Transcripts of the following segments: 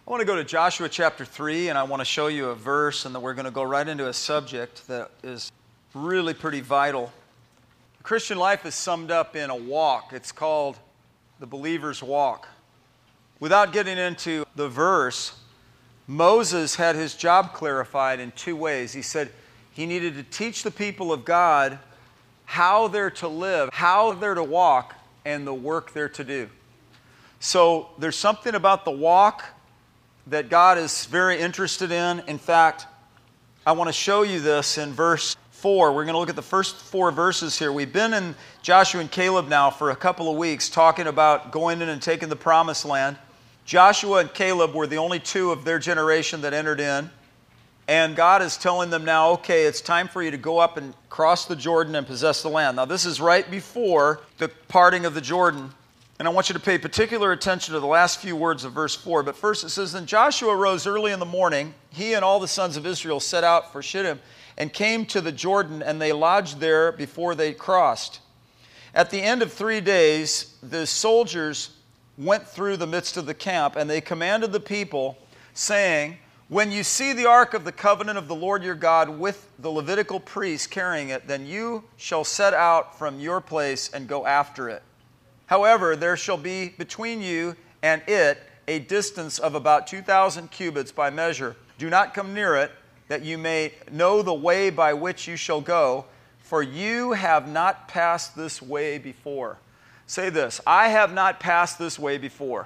I want to go to Joshua chapter 3, and I want to show you a verse, and then we're going to go right into a subject that is really pretty vital. The Christian life is summed up in a walk. It's called the believer's walk. Without getting into the verse, Moses had his job clarified in two ways. He said he needed to teach the people of God how they're to live, how they're to walk, and the work they're to do. So there's something about the walk that God is very interested in. In fact, I want to show you this in verse 4. We're going to look at the first 4 verses here. We've been in Joshua and Caleb now for a couple of weeks talking about going in and taking the promised land. Joshua and Caleb were the only 2 of their generation that entered in. And God is telling them now, okay, it's time for you to go up and cross the Jordan and possess the land. Now, this is right before the parting of the Jordan. And I want you to pay particular attention to the last few words of verse 4. But first it says, Then Joshua rose early in the morning. He and all the sons of Israel set out for Shittim and came to the Jordan, and they lodged there before they crossed. At the end of 3 days, the soldiers went through the midst of the camp, and they commanded the people, saying, When you see the ark of the covenant of the Lord your God with the Levitical priests carrying it, then you shall set out from your place and go after it. However, there shall be between you and it a distance of about 2,000 cubits by measure. Do not come near it, that you may know the way by which you shall go, for you have not passed this way before. Say this, I have not passed this way before.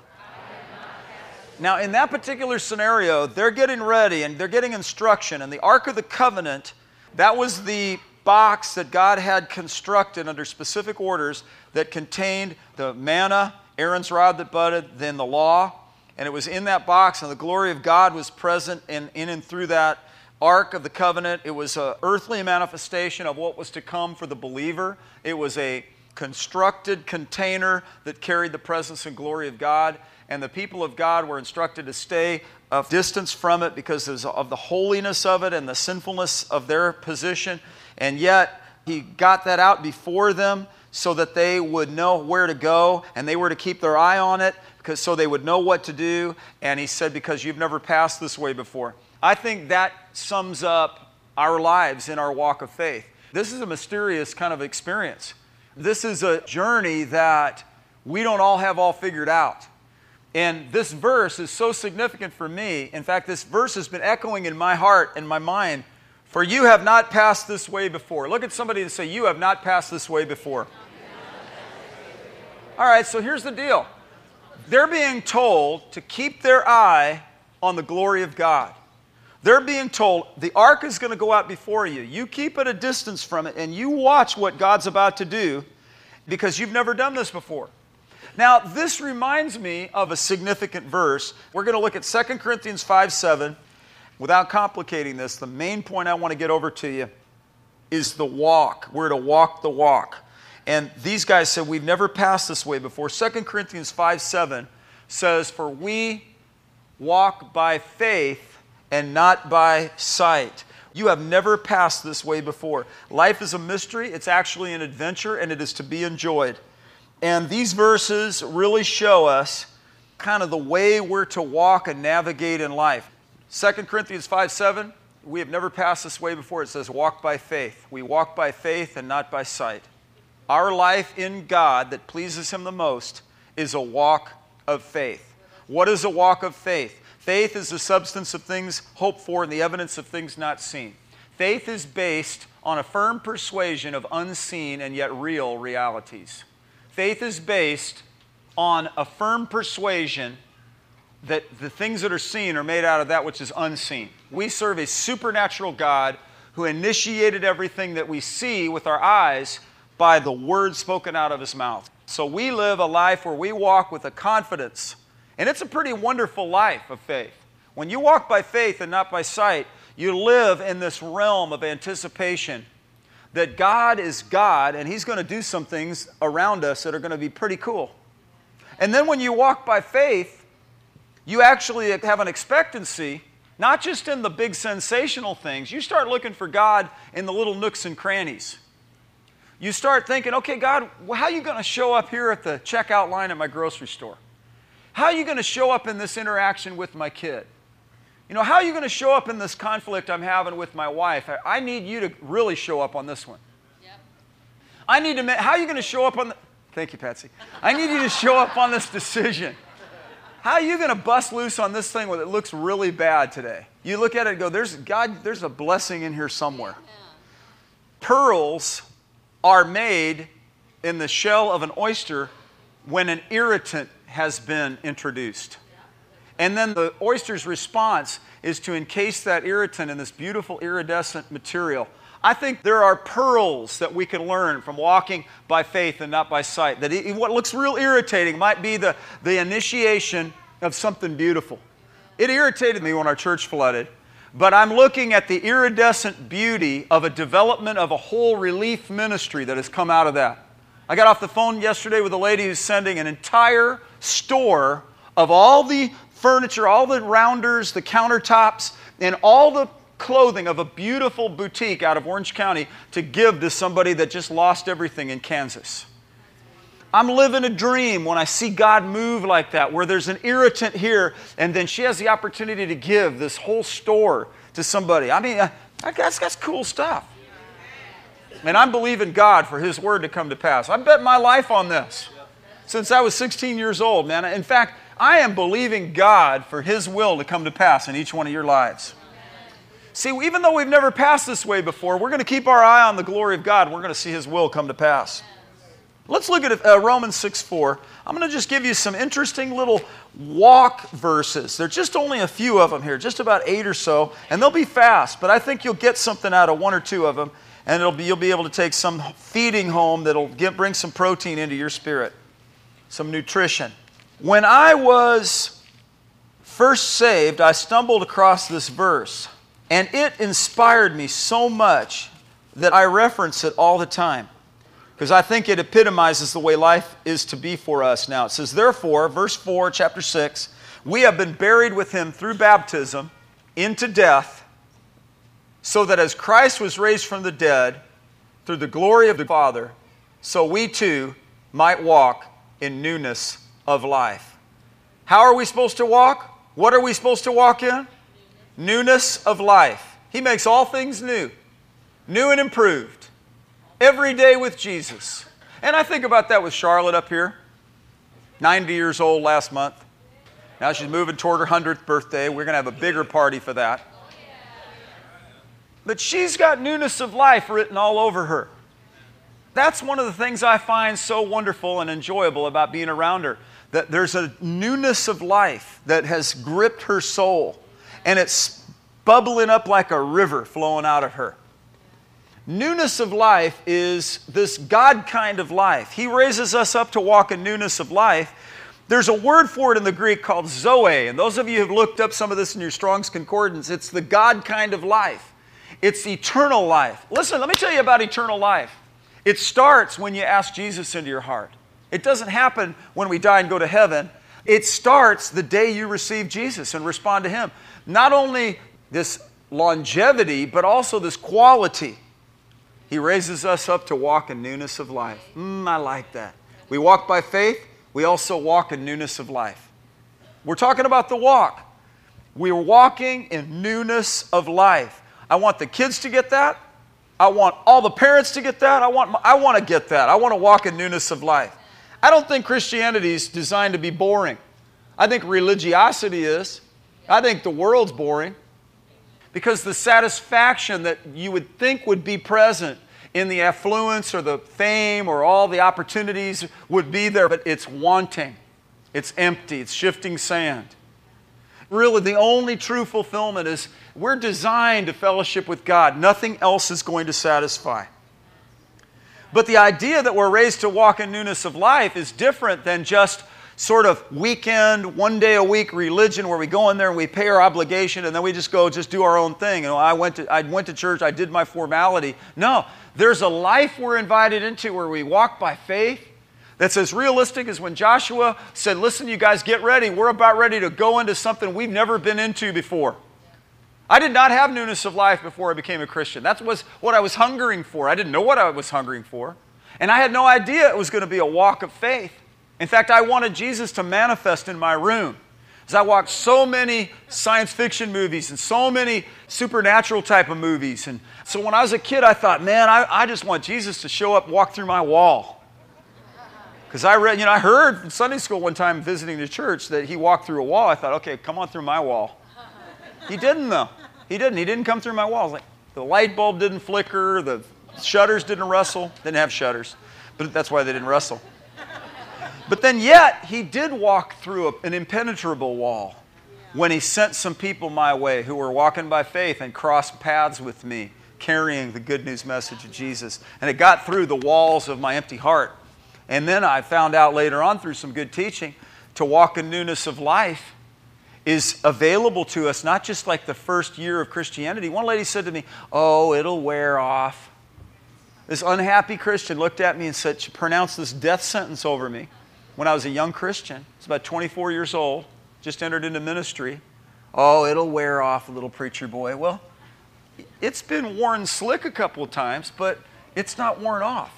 Now, in that particular scenario, they're getting ready and they're getting instruction. And the Ark of the Covenant, that was the box that God had constructed under specific orders that contained the manna, Aaron's rod that budded, then the law. And it was in that box, and the glory of God was present in and through that Ark of the Covenant. It was an earthly manifestation of what was to come for the believer. It was a constructed container that carried the presence and glory of God. And the people of God were instructed to stay a distance from it because of the holiness of it and the sinfulness of their position. And yet, he got that out before them so that they would know where to go, and they were to keep their eye on it so they would know what to do. And he said, because you've never passed this way before. I think that sums up our lives in our walk of faith. This is a mysterious kind of experience. This is a journey that we don't all have all figured out. And this verse is so significant for me. In fact, this verse has been echoing in my heart and my mind. For you have not passed this way before. Look at somebody and say, you have not passed this way before. All right, so here's the deal. They're being told to keep their eye on the glory of God. They're being told the ark is going to go out before you. You keep at a distance from it and you watch what God's about to do because you've never done this before. Now, this reminds me of a significant verse. We're going to look at 2 Corinthians 5:7. Without complicating this, the main point I want to get over to you is the walk. We're to walk the walk. And these guys said, we've never passed this way before. 2 Corinthians 5:7 says, For we walk by faith and not by sight. You have never passed this way before. Life is a mystery. It's actually an adventure, and it is to be enjoyed. And these verses really show us kind of the way we're to walk and navigate in life. 2 Corinthians 5:7, we have never passed this way before. It says, walk by faith. We walk by faith and not by sight. Our life in God that pleases Him the most is a walk of faith. What is a walk of faith? Faith is the substance of things hoped for and the evidence of things not seen. Faith is based on a firm persuasion of unseen and yet real realities. Faith is based on a firm persuasion that the things that are seen are made out of that which is unseen. We serve a supernatural God who initiated everything that we see with our eyes by the words spoken out of His mouth. So we live a life where we walk with a confidence, and it's a pretty wonderful life of faith. When you walk by faith and not by sight, you live in this realm of anticipation that God is God, and He's going to do some things around us that are going to be pretty cool. And then when you walk by faith, you actually have an expectancy, not just in the big sensational things. You start looking for God in the little nooks and crannies. You start thinking, okay, God, how are you going to show up here at the checkout line at my grocery store? How are you going to show up in this interaction with my kid? You know, how are you going to show up in this conflict I'm having with my wife? I need you to really show up on this one. Yep. I need to, how are you going to show up on the, thank you, Patsy. I need you to show up on this decision. How are you going to bust loose on this thing when it looks really bad today? You look at it and go, there's a blessing in here somewhere. Yeah. Pearls are made in the shell of an oyster when an irritant has been introduced. And then the oyster's response is to encase that irritant in this beautiful iridescent material. I think there are pearls that we can learn from walking by faith and not by sight. That what looks real irritating might be the initiation of something beautiful. It irritated me when our church flooded, but I'm looking at the iridescent beauty of a development of a whole relief ministry that has come out of that. I got off the phone yesterday with a lady who's sending an entire store of all the furniture, all the rounders, the countertops, and all the clothing of a beautiful boutique out of Orange County to give to somebody that just lost everything in Kansas. I'm living a dream when I see God move like that, where there's an irritant here, and then she has the opportunity to give this whole store to somebody. I mean, that's cool stuff. And I'm believing God for His Word to come to pass. I bet my life on this since I was 16 years old, man. In fact, I am believing God for His will to come to pass in each one of your lives. See, even though we've never passed this way before, we're going to keep our eye on the glory of God, and we're going to see His will come to pass. Let's look at Romans 6:4. I'm going to just give you some interesting little walk verses. There's just only a few of them here, just about 8 or so, and they'll be fast, but I think you'll get something out of 1 or 2 of them, and you'll be able to take some feeding home that'll bring some protein into your spirit, some nutrition. When I was first saved, I stumbled across this verse, and it inspired me so much that I reference it all the time, because I think it epitomizes the way life is to be for us now. It says, therefore, verse 4, chapter 6, we have been buried with Him through baptism into death, so that as Christ was raised from the dead through the glory of the Father, so we too might walk in newness of life. How are we supposed to walk? What are we supposed to walk in? Newness of life. He makes all things new. New and improved. Every day with Jesus. And I think about that with Charlotte up here. 90 years old last month. Now she's moving toward her 100th birthday. We're going to have a bigger party for that. But she's got newness of life written all over her. That's one of the things I find so wonderful and enjoyable about being around her. That there's a newness of life that has gripped her soul. And it's bubbling up like a river flowing out of her. Newness of life is this God kind of life. He raises us up to walk in newness of life. There's a word for it in the Greek called zoe. And those of you who have looked up some of this in your Strong's Concordance, it's the God kind of life. It's eternal life. Listen, let me tell you about eternal life. It starts when you ask Jesus into your heart. It doesn't happen when we die and go to heaven. It starts the day you receive Jesus and respond to Him. Not only this longevity, but also this quality. He raises us up to walk in newness of life. I like that. We walk by faith. We also walk in newness of life. We're talking about the walk. We're walking in newness of life. I want the kids to get that. I want all the parents to get that. I want to get that. I want to walk in newness of life. I don't think Christianity is designed to be boring. I think religiosity is. I think the world's boring. Because the satisfaction that you would think would be present in the affluence or the fame or all the opportunities would be there, but it's wanting. It's empty. It's shifting sand. Really, the only true fulfillment is we're designed to fellowship with God. Nothing else is going to satisfy. But the idea that we're raised to walk in newness of life is different than just sort of weekend, one day a week religion where we go in there and we pay our obligation and then we just go do our own thing. You know, I went to church, I did my formality. No, there's a life we're invited into where we walk by faith that's as realistic as when Joshua said, listen, you guys, get ready. We're about ready to go into something we've never been into before. I did not have newness of life before I became a Christian. That was what I was hungering for. I didn't know what I was hungering for. And I had no idea it was going to be a walk of faith. In fact, I wanted Jesus to manifest in my room. As I watched so many science fiction movies and so many supernatural type of movies. And so when I was a kid, I thought, man, I just want Jesus to show up and walk through my wall. Because I heard in Sunday school one time visiting the church that he walked through a wall. I thought, okay, come on through my wall. He didn't, though. He didn't come through my wall. I was like, the light bulb didn't flicker, the shutters didn't rustle. Didn't have shutters, but that's why they didn't rustle. But then yet, he did walk through an impenetrable wall when he sent some people my way who were walking by faith and crossed paths with me, carrying the good news message of Jesus. And it got through the walls of my empty heart. And then I found out later on through some good teaching to walk in newness of life is available to us, not just like the first year of Christianity. One lady said to me, oh, it'll wear off. This unhappy Christian looked at me and said, she pronounced this death sentence over me when I was a young Christian. I was about 24 years old, just entered into ministry. Oh, it'll wear off, little preacher boy. Well, it's been worn slick a couple of times, but it's not worn off.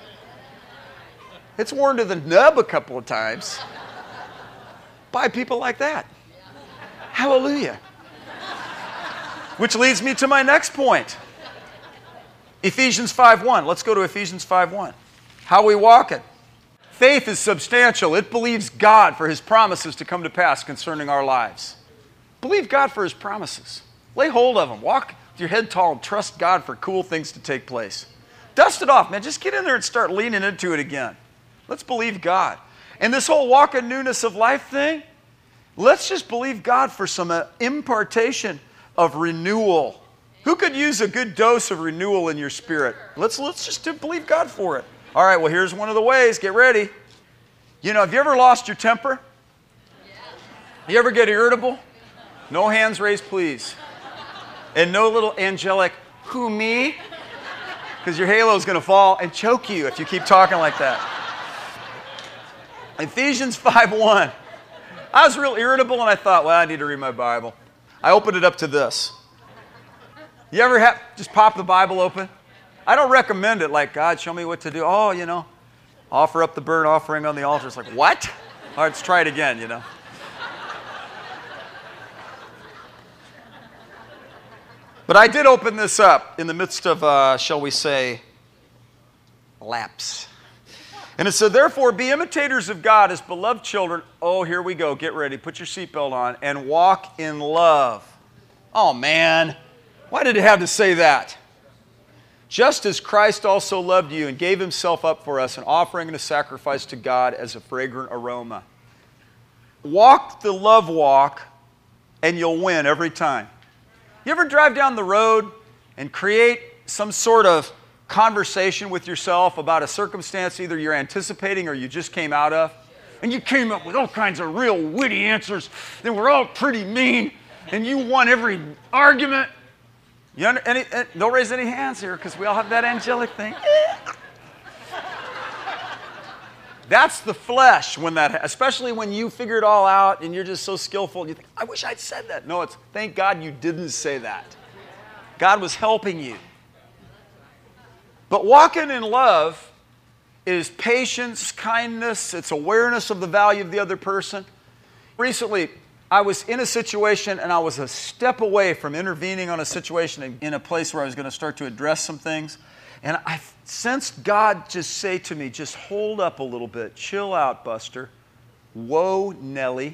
It's worn to the nub a couple of times by people like that. Hallelujah. Which leads me to my next point. Ephesians 5:1. Let's go to Ephesians 5:1. How we walk it. Faith is substantial. It believes God for His promises to come to pass concerning our lives. Believe God for His promises. Lay hold of them. Walk with your head tall and trust God for cool things to take place. Dust it off, man. Just get in there and start leaning into it again. Let's believe God. And this whole walk in newness of life thing, let's just believe God for some impartation of renewal. Who could use a good dose of renewal in your spirit? Let's just believe God for it. All right, well, here's one of the ways. Get ready. You know, have you ever lost your temper? You ever get irritable? No hands raised, please. And no little angelic, who, me? Because your halo's going to fall and choke you if you keep talking like that. Ephesians 5:1. I was real irritable and I thought, well, I need to read my Bible. I opened it up to this. You ever just pop the Bible open? I don't recommend it like, God, show me what to do. Oh, you know, offer up the burnt offering on the altar. It's like, what? All right, let's try it again, you know. But I did open this up in the midst of, shall we say, lapse. And it said, therefore, be imitators of God as beloved children. Oh, here we go. Get ready. Put your seatbelt on. And walk in love. Oh, man. Why did it have to say that? Just as Christ also loved you and gave Himself up for us, an offering and a sacrifice to God as a fragrant aroma. Walk the love walk, and you'll win every time. You ever drive down the road and create some sort of conversation with yourself about a circumstance either you're anticipating or you just came out of? And you came up with all kinds of real witty answers. They were all pretty mean, and you won every argument. Don't raise any hands here because we all have that angelic thing. That's the flesh, especially when you figure it all out and you're just so skillful. And you think, I wish I'd said that. No, it's thank God you didn't say that. God was helping you. But walking in love is patience, kindness. It's awareness of the value of the other person. Recently, I was in a situation and I was a step away from intervening on a situation in a place where I was going to start to address some things. And I sensed God just say to me, just hold up a little bit. Chill out, Buster. Whoa, Nelly.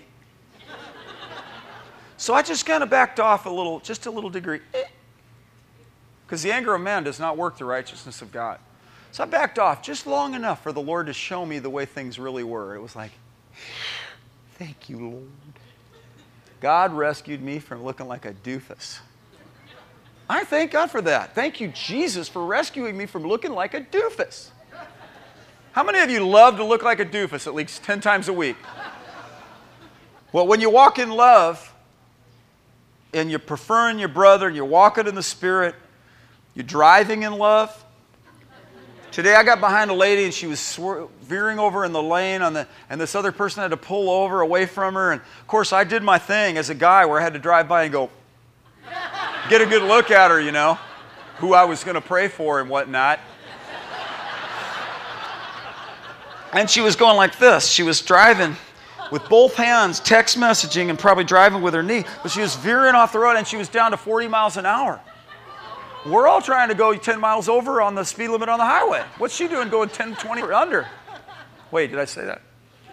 So I just kind of backed off just a little degree. Because the anger of man does not work the righteousness of God. So I backed off just long enough for the Lord to show me the way things really were. It was like, thank you, Lord. God rescued me from looking like a doofus. I thank God for that. Thank you, Jesus, for rescuing me from looking like a doofus. How many of you love to look like a doofus at least 10 times a week? Well, when you walk in love and you're preferring your brother and you're walking in the Spirit, you're driving in love. Today I got behind a lady and she was veering over in the lane and this other person had to pull over away from her. And of course I did my thing as a guy where I had to drive by and go, get a good look at her, you know, who I was going to pray for and whatnot. And she was going like this. She was driving with both hands, text messaging, and probably driving with her knee. But she was veering off the road, and she was down to 40 miles an hour. We're all trying to go 10 miles over on the speed limit on the highway. What's she doing going 10, 20 or under? Wait, did I say that?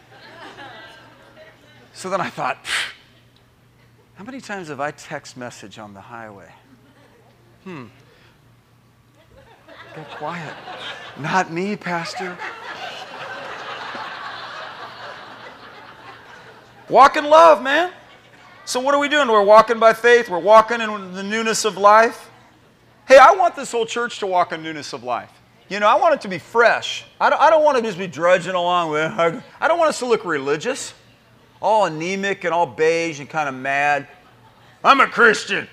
So then I thought, how many times have I text message on the highway? Get quiet. Not me, Pastor. Walk in love, man. So what are we doing? We're walking by faith. We're walking in the newness of life. Hey, I want this whole church to walk in newness of life. You know, I want it to be fresh. I don't want to just be drudging along with it. I don't want us to look religious, all anemic and all beige and kind of mad. I'm a Christian.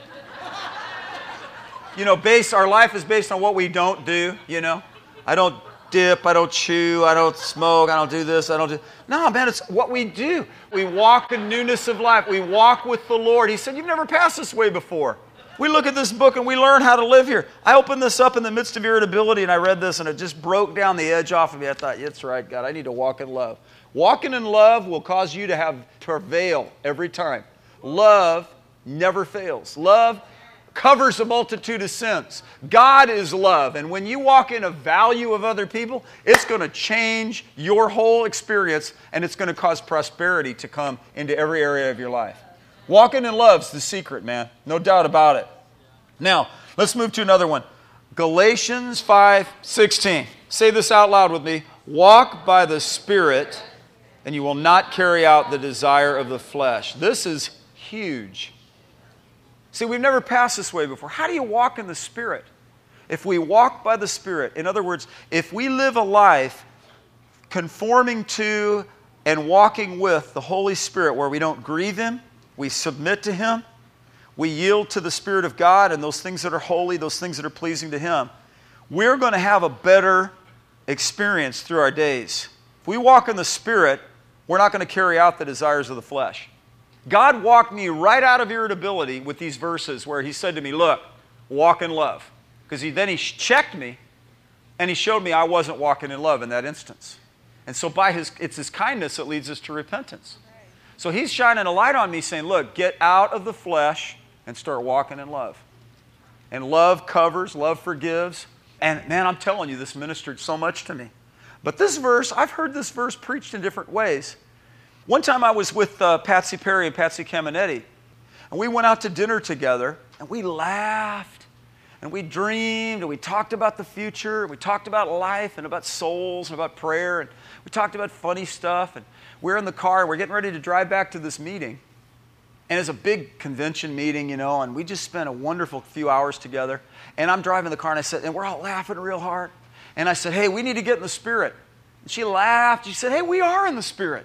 You know, our life is based on what we don't do, you know. I don't dip, I don't chew, I don't smoke, I don't do this, I don't do... No, man, it's what we do. We walk in newness of life. We walk with the Lord. He said, you've never passed this way before. We look at this book and we learn how to live here. I opened this up in the midst of irritability and I read this and it just broke down the edge off of me. I thought, that's right, God, I need to walk in love. Walking in love will cause you to prevail every time. Love never fails. Love covers a multitude of sins. God is love. And when you walk in a value of other people, it's going to change your whole experience and it's going to cause prosperity to come into every area of your life. Walking in love's the secret, man. No doubt about it. Now, let's move to another one. Galatians 5:16. Say this out loud with me. Walk by the Spirit, and you will not carry out the desire of the flesh. This is huge. See, we've never passed this way before. How do you walk in the Spirit? If we walk by the Spirit, in other words, if we live a life conforming to and walking with the Holy Spirit where we don't grieve Him, we submit to Him, we yield to the Spirit of God and those things that are holy, those things that are pleasing to Him, we're going to have a better experience through our days. If we walk in the Spirit, we're not going to carry out the desires of the flesh. God walked me right out of irritability with these verses where He said to me, look, walk in love. Because then He checked me and He showed me I wasn't walking in love in that instance. And so it's His kindness that leads us to repentance. So He's shining a light on me saying, look, get out of the flesh and start walking in love. And love covers, love forgives. And man, I'm telling you, this ministered so much to me. But this verse, I've heard this verse preached in different ways. One time I was with Patsy Perry and Patsy Caminetti, and we went out to dinner together, and we laughed, and we dreamed, and we talked about the future, and we talked about life, and about souls, and about prayer, and we talked about funny stuff, and we're in the car, and we're getting ready to drive back to this meeting. And it's a big convention meeting, you know, and we just spent a wonderful few hours together. And I'm driving the car, and I said, and we're all laughing real hard. And I said, hey, we need to get in the Spirit. And she laughed. She said, hey, we are in the Spirit.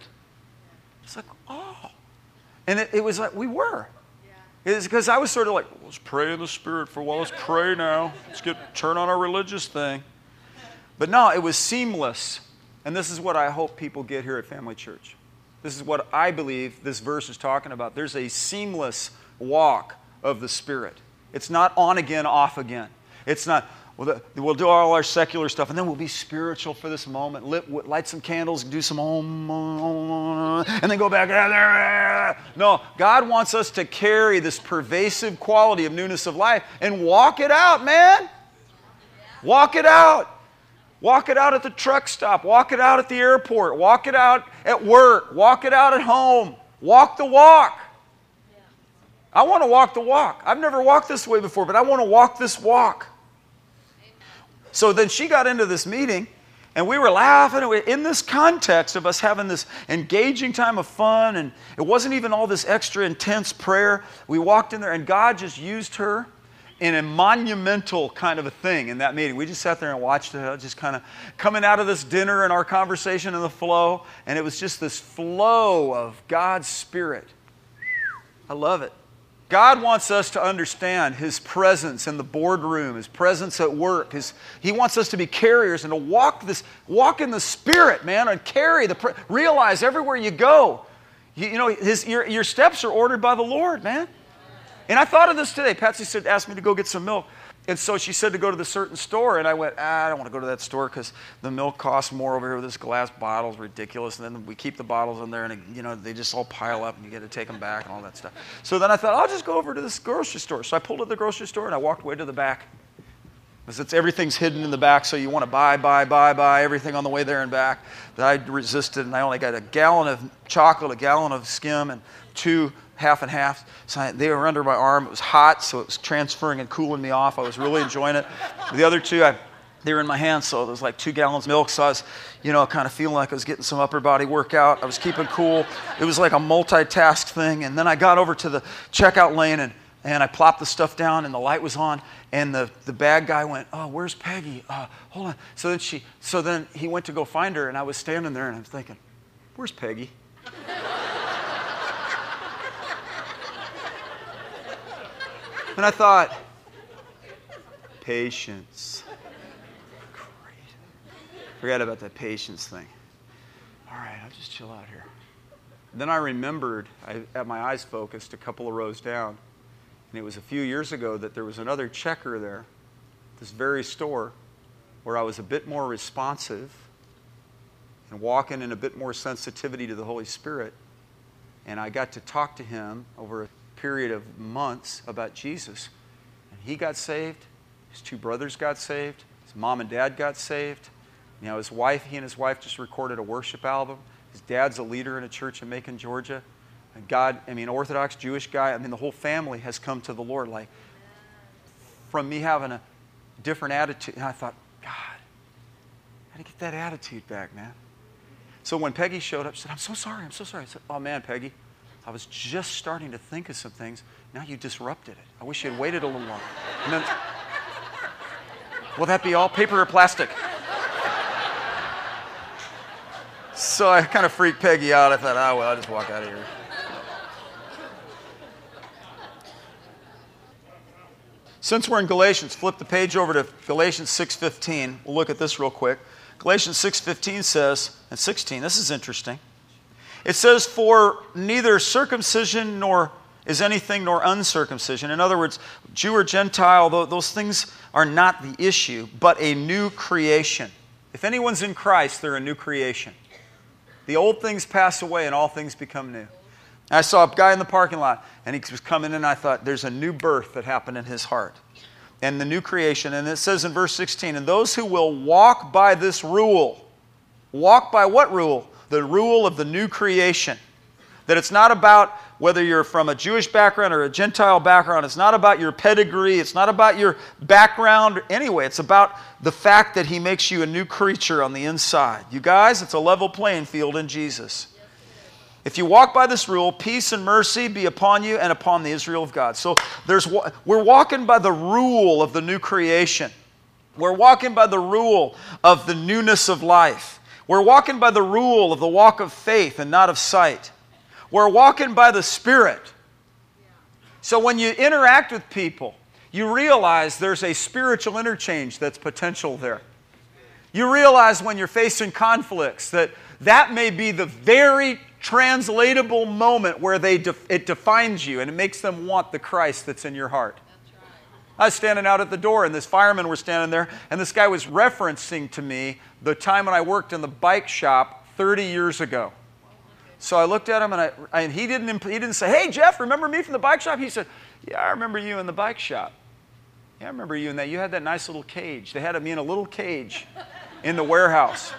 It's like, oh. And it was like, we were. Yeah. It's because I was sort of like, let's pray in the Spirit for a while. Let's pray now. Let's turn on our religious thing. But no, it was seamless. And this is what I hope people get here at Family Church. This is what I believe this verse is talking about. There's a seamless walk of the Spirit. It's not on again, off again. It's not, we'll do all our secular stuff, and then we'll be spiritual for this moment, light some candles, do some and then go back. No, God wants us to carry this pervasive quality of newness of life and walk it out, man. Walk it out. Walk it out at the truck stop. Walk it out at the airport. Walk it out at work. Walk it out at home. Walk the walk. I want to walk the walk. I've never walked this way before, but I want to walk this walk. So then she got into this meeting, and we were laughing. In this context of us having this engaging time of fun, and it wasn't even all this extra intense prayer. We walked in there, and God just used her in a monumental kind of a thing in that meeting. We just sat there and watched it, just kind of coming out of this dinner and our conversation and the flow, and it was just this flow of God's Spirit. I love it. God wants us to understand His presence in the boardroom, His presence at work. He wants us to be carriers and to walk in the Spirit, man, and realize everywhere you go, your steps are ordered by the Lord, man. And I thought of this today. Patsy asked me to go get some milk. And so she said to go to the certain store, and I went, I don't want to go to that store because the milk costs more over here with this glass bottle. It's ridiculous. And then we keep the bottles in there, and they just all pile up, and you get to take them back and all that stuff. So then I thought, I'll just go over to this grocery store. So I pulled to the grocery store, and I walked way to the back. Because everything's hidden in the back, so you want to buy everything on the way there and back. But I resisted, and I only got a gallon of chocolate, a gallon of skim, and 2 half and half. So they were under my arm. It was hot, so it was transferring and cooling me off. I was really enjoying it. The other 2, they were in my hands, so it was like 2 gallons of milk. So I was, kind of feeling like I was getting some upper body workout. I was keeping cool. It was like a multitask thing. And then I got over to the checkout lane, and I plopped the stuff down, and the light was on. And the bag guy went, oh, where's Peggy? Hold on. So then he went to go find her, and I was standing there, and I was thinking, where's Peggy? And I thought, patience. Great. Forget about that patience thing. All right, I'll just chill out here. Then I remembered, I had my eyes focused a couple of rows down, and it was a few years ago that there was another checker there, this very store, where I was a bit more responsive and walking in a bit more sensitivity to the Holy Spirit. And I got to talk to him over a period of months about Jesus. And he got saved. His 2 brothers got saved. His mom and dad got saved. He and his wife just recorded a worship album. His dad's a leader in a church in Macon, Georgia. And Orthodox Jewish guy. The whole family has come to the Lord. Like, from me having a different attitude. And I thought, God, how to get that attitude back, man? So when Peggy showed up, she said, I'm so sorry. I said, oh, man, Peggy, I was just starting to think of some things. Now you disrupted it. I wish you had waited a little longer. And then, will that be all? Paper or plastic? So I kind of freaked Peggy out. I thought, I'll just walk out of here. Since we're in Galatians, flip the page over to Galatians 6:15. We'll look at this real quick. Galatians 6:15 says, and 16, this is interesting. It says, for neither circumcision nor is anything nor uncircumcision. In other words, Jew or Gentile, those things are not the issue, but a new creation. If anyone's in Christ, they're a new creation. The old things pass away and all things become new. I saw a guy in the parking lot, and he was coming in, and I thought, there's a new birth that happened in his heart. And the new creation. And it says in verse 16, and those who will walk by this rule. Walk by what rule? The rule of the new creation. That it's not about whether you're from a Jewish background or a Gentile background. It's not about your pedigree. It's not about your background anyway. It's about the fact that He makes you a new creature on the inside. You guys, it's a level playing field in Jesus. If you walk by this rule, peace and mercy be upon you and upon the Israel of God. So we're walking by the rule of the new creation. We're walking by the rule of the newness of life. We're walking by the rule of the walk of faith and not of sight. We're walking by the Spirit. So when you interact with people, you realize there's a spiritual interchange that's potential there. You realize when you're facing conflicts that may be the very translatable moment where it defines you and it makes them want the Christ that's in your heart. I was standing out at the door, and this fireman was standing there, and this guy was referencing to me the time when I worked in the bike shop 30 years ago. So I looked at him, and he didn't say, hey, Jeff, remember me from the bike shop? He said, yeah, I remember you in the bike shop. Yeah, I remember you in that. You had that nice little cage. They had me in a little cage in the warehouse.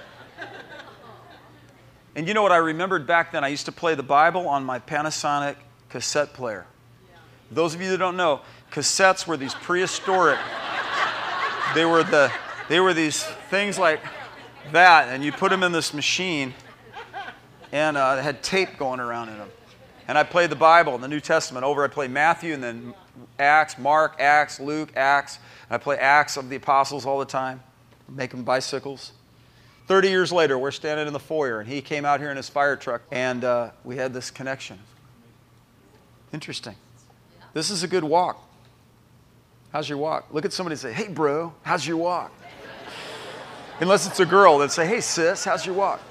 And you know what I remembered back then? I used to play the Bible on my Panasonic cassette player. Those of you that don't know, cassettes were these prehistoric. They were these things like that, and you put them in this machine, and it had tape going around in them. And I played the Bible in the New Testament over. I played Matthew, and then Acts, Mark, Acts, Luke, Acts. I play Acts of the Apostles all the time, making bicycles. 30 years later, we're standing in the foyer, and he came out here in his fire truck, and we had this connection. Interesting. This is a good walk. How's your walk? Look at somebody and say, hey, bro, how's your walk? Unless it's a girl, then say, hey, sis, how's your walk?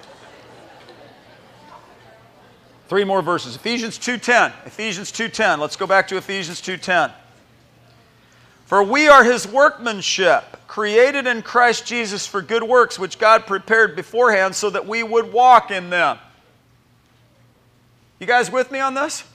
3 more verses. Ephesians 2:10. Ephesians 2:10. Let's go back to Ephesians 2:10. For we are His workmanship, created in Christ Jesus for good works, which God prepared beforehand so that we would walk in them. You guys with me on this?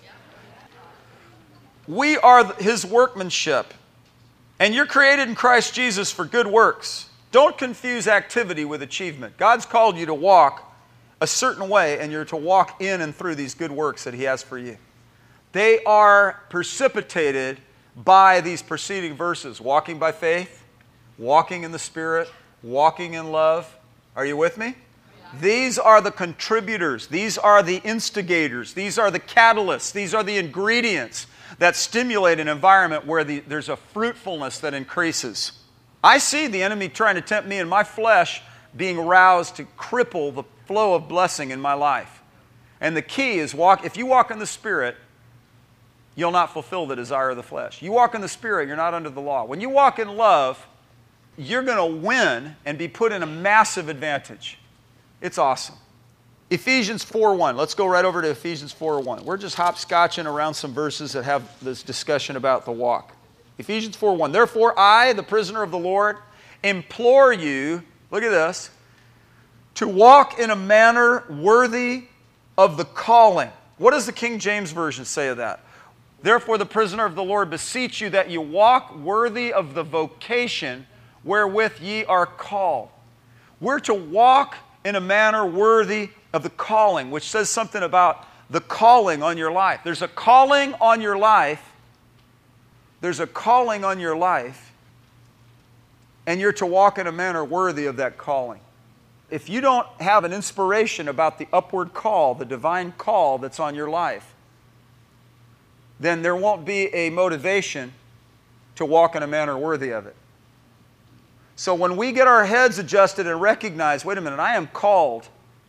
We are His workmanship. And you're created in Christ Jesus for good works. Don't confuse activity with achievement. God's called you to walk a certain way, and you're to walk in and through these good works that He has for you. They are precipitated by these preceding verses. Walking by faith, walking in the Spirit, walking in love. Are you with me? Yeah. These are the contributors. These are the instigators. These are the catalysts. These are the ingredients that stimulate an environment where there's a fruitfulness that increases. I see the enemy trying to tempt me in my flesh being roused to cripple the flow of blessing in my life. And the key is if you walk in the Spirit, you'll not fulfill the desire of the flesh. You walk in the Spirit, you're not under the law. When you walk in love, you're going to win and be put in a massive advantage. It's awesome. Ephesians 4:1. Let's go right over to Ephesians 4:1. We're just hopscotching around some verses that have this discussion about the walk. Ephesians 4:1. Therefore, I, the prisoner of the Lord, implore you, look at this, to walk in a manner worthy of the calling. What does the King James Version say of that? Therefore, the prisoner of the Lord, beseech you that you walk worthy of the vocation wherewith ye are called. We're to walk in a manner worthy of the calling, which says something about the calling on your life. There's a calling on your life. There's a calling on your life, and you're to walk in a manner worthy of that calling. If you don't have an inspiration about the upward call, the divine call that's on your life, then there won't be a motivation to walk in a manner worthy of it. So when we get our heads adjusted and recognize, wait a minute, I am called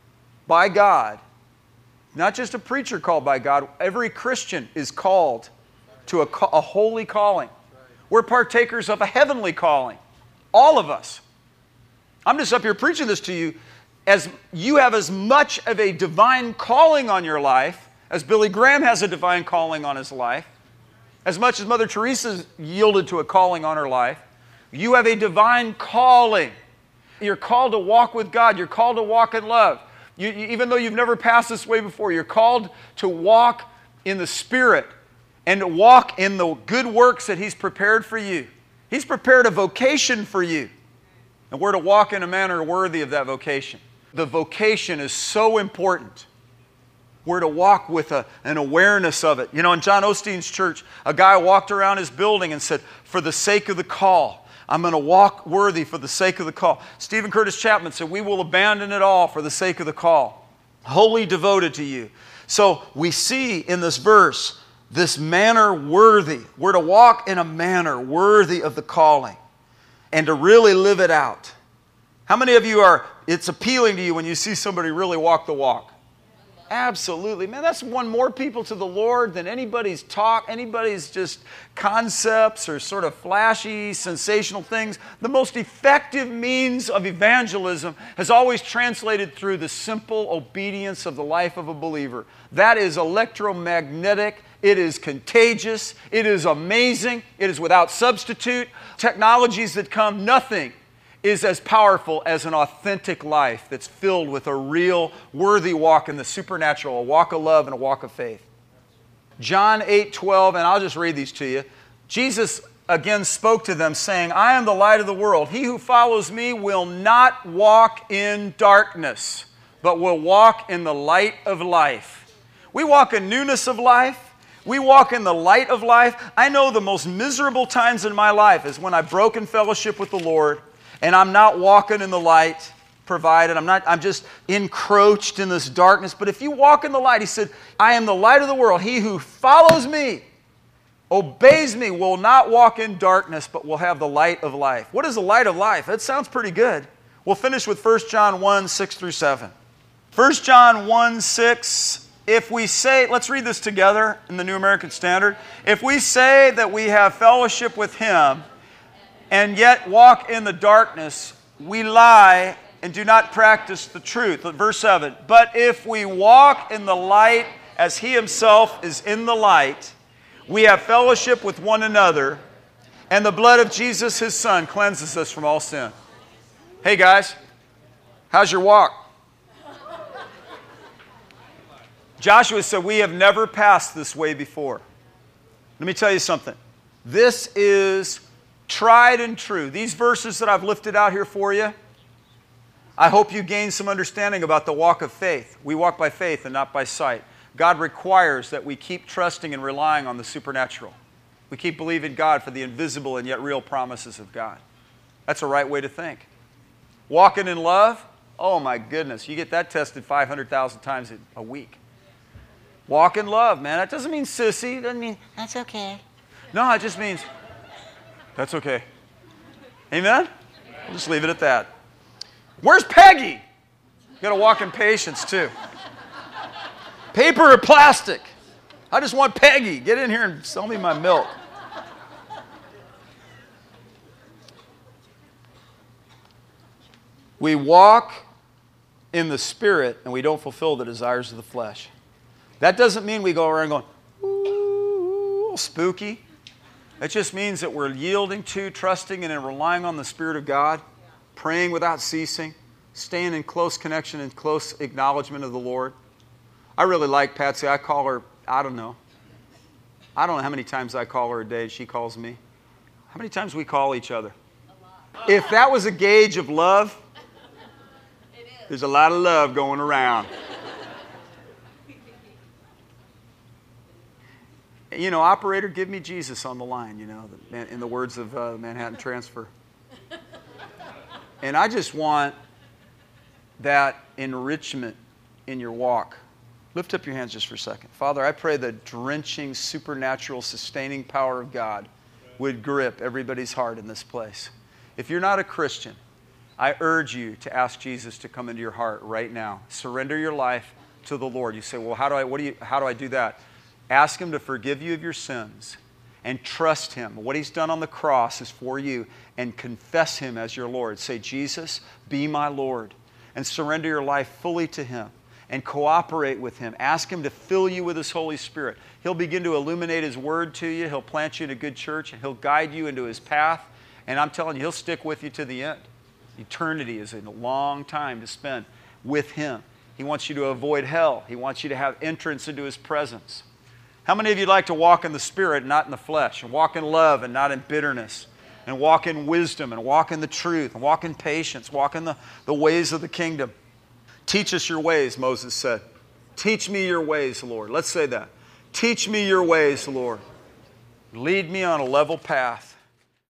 by God, not just a preacher called by God, every Christian is called to a holy calling. We're partakers of a heavenly calling. All of us. I'm just up here preaching this to you as you have as much of a divine calling on your life as Billy Graham has a divine calling on his life, as much as Mother Teresa yielded to a calling on her life. You have a divine calling. You're called to walk with God. You're called to walk in love. Even though you've never passed this way before, you're called to walk in the Spirit and to walk in the good works that He's prepared for you. He's prepared a vocation for you. And we're to walk in a manner worthy of that vocation. The vocation is so important. We're to walk with an awareness of it. You know, in John Osteen's church, a guy walked around his building and said, for the sake of the call, I'm going to walk worthy for the sake of the call. Stephen Curtis Chapman said, we will abandon it all for the sake of the call. Wholly devoted to you. So we see in this verse, this manner worthy. We're to walk in a manner worthy of the calling and to really live it out. How many of you it's appealing to you when you see somebody really walk the walk? Absolutely. Man, that's won more people to the Lord than anybody's talk, anybody's just concepts or sort of flashy, sensational things. The most effective means of evangelism has always translated through the simple obedience of the life of a believer. That is electromagnetic. It is contagious. It is amazing. It is without substitute. Technologies that come, nothing is as powerful as an authentic life that's filled with a real worthy walk in the supernatural, a walk of love and a walk of faith. John 8:12, and I'll just read these to you. Jesus again spoke to them saying, I am the light of the world. He who follows me will not walk in darkness, but will walk in the light of life. We walk in newness of life. We walk in the light of life. I know the most miserable times in my life is when I've broken fellowship with the Lord and I'm not walking in the light provided. I'm just encroached in this darkness. But if you walk in the light, He said, I am the light of the world. He who follows me, obeys me, will not walk in darkness, but will have the light of life. What is the light of life? That sounds pretty good. We'll finish with 1 John 1, 6 through 7. 1 John 1, 6, if we say, let's read this together in the New American Standard. If we say that we have fellowship with Him and yet walk in the darkness, we lie and do not practice the truth. Verse 7, but if we walk in the light as He Himself is in the light, we have fellowship with one another, And the blood of Jesus, His Son, cleanses us from all sin. Hey guys, how's your walk? Joshua said, we have never passed this way before. Let me tell you something. This is tried and true. These verses that I've lifted out here for you, I hope you gain some understanding about the walk of faith. We walk by faith and not by sight. God requires that we keep trusting and relying on the supernatural. We keep believing God for the invisible and yet real promises of God. That's a right way to think. Walking in love, oh my goodness, you get that tested 500,000 times a week. Walk in love, man. That doesn't mean sissy. It doesn't mean, that's okay. No, it just means, that's okay. Amen? We'll just leave it at that. Where's Peggy? You got to walk in patience too. Paper or plastic? I just want Peggy. Get in here and sell me my milk. We walk in the Spirit and we don't fulfill the desires of the flesh. That doesn't mean we go around going, ooh, spooky. It just means that we're yielding to, trusting, and relying on the Spirit of God, praying without ceasing, staying in close connection and close acknowledgement of the Lord. I really like Patsy. I call her, I don't know how many times I call her a day. She calls me. How many times we call each other? A lot. If that was a gauge of love, there's a lot of love going around. You know, operator, give me Jesus on the line, you know, in the words of Manhattan Transfer. And I just want that enrichment in your walk. Lift up your hands just for a second. Father, I pray the drenching, supernatural, sustaining power of God would grip everybody's heart in this place. If you're not a Christian, I urge you to ask Jesus to come into your heart right now. Surrender your life to the Lord. You say, well, how do I do that? Ask Him to forgive you of your sins and trust Him. What He's done on the cross is for you, and confess Him as your Lord. Say, Jesus, be my Lord, and surrender your life fully to Him and cooperate with Him. Ask Him to fill you with His Holy Spirit. He'll begin to illuminate His Word to you. He'll plant you in a good church, and He'll guide you into His path. And I'm telling you, He'll stick with you to the end. Eternity is a long time to spend with Him. He wants you to avoid hell. He wants you to have entrance into His presence. How many of you like to walk in the Spirit, not in the flesh, and walk in love and not in bitterness, and walk in wisdom and walk in the truth, and walk in patience, walk in the ways of the kingdom? Teach us your ways, Moses said. Teach me your ways, Lord. Let's say that. Teach me your ways, Lord. Lead me on a level path.